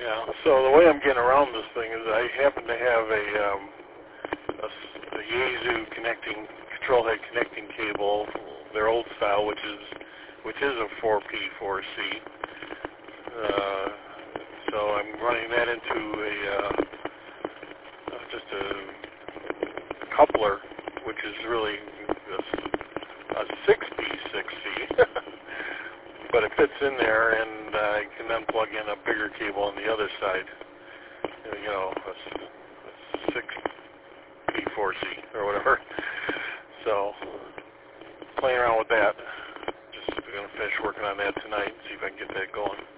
Yeah. So the way I'm getting around this thing is I happen to have a Yaesu control head connecting cable, their old style, which is a 4P4C. So I'm running that into just a coupler, which is really a 6P6C. But it fits in there, and I can then plug in a bigger cable on the other side. You know, a 6P4C or whatever. So, playing around with that. Just going to finish working on that tonight and see if I can get that going.